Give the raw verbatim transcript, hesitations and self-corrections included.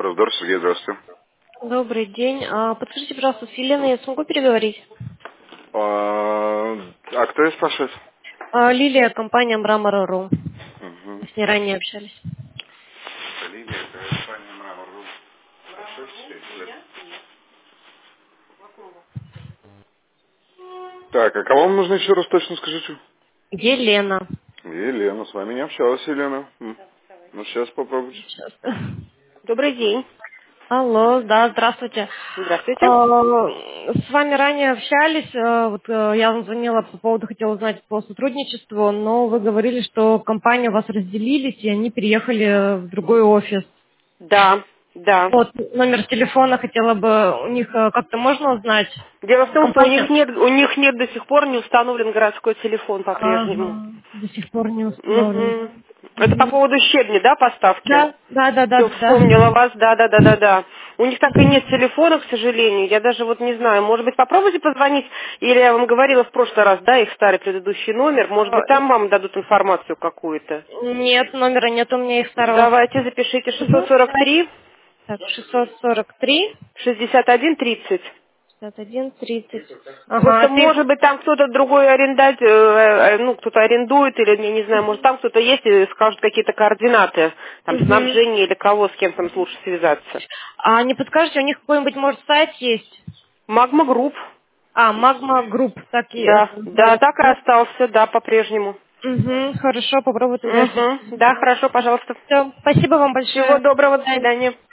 Раздор Сергей, здравствуйте. Добрый день. А, подскажите, пожалуйста, с Еленой я смогу переговорить? А, а кто ее спрашивает? А, Лилия, компания Мрамор.ру. Угу. Мы с ней ранее общались. Лилия, компания Мрамор.ру. Так, а кого вам нужно еще раз точно скажите? Елена. Елена, с вами не общалась Елена. М. Ну, сейчас попробуйте. Сейчас. Добрый день. Алло, да, здравствуйте. Здравствуйте. А, с вами ранее общались, а, вот а, я вам звонила по поводу, хотела узнать по сотрудничеству, но вы говорили, что компания у вас разделились, и они переехали в другой офис. Да, да. Вот, номер телефона хотела бы, у них а, как-то можно узнать? Дело в том, что у них Компания... нет, у них нет до сих пор не установлен городской телефон по-прежнему. Ага, до сих пор не установлен. Угу. Это по Мгм. поводу щебня, да, поставки? Да, да, да, да, Все, да. вспомнила вас, да, да, да, да, да. У них так и нет телефона, к сожалению. Я даже вот не знаю, может быть, попробуйте позвонить, или я вам говорила в прошлый раз, да, их старый предыдущий номер, может быть, там вам дадут информацию какую-то. Нет, номера нет у меня их старого. Давайте запишите Мгм, шестьсот сорок давайте. три Так, шестьсот сорок три шестьдесят один тридцать. шестьдесят один тридцать. Просто, Ага, ты... может быть, там кто-то другой арендать, э, э, ну, кто-то арендует, или, я не знаю, может, там кто-то есть и скажут какие-то координаты, там, Мгм. снабжение или кого, с кем там лучше связаться. А не подскажете, у них какой-нибудь, может, сайт есть? Магма Групп, А, Магма Групп, так и да, это да, называется, так и да? остался, да, по-прежнему. Угу, хорошо, попробую тогда. Угу, да, хорошо, пожалуйста. Все, спасибо вам Всего большое. доброго, До до свидания. свидания.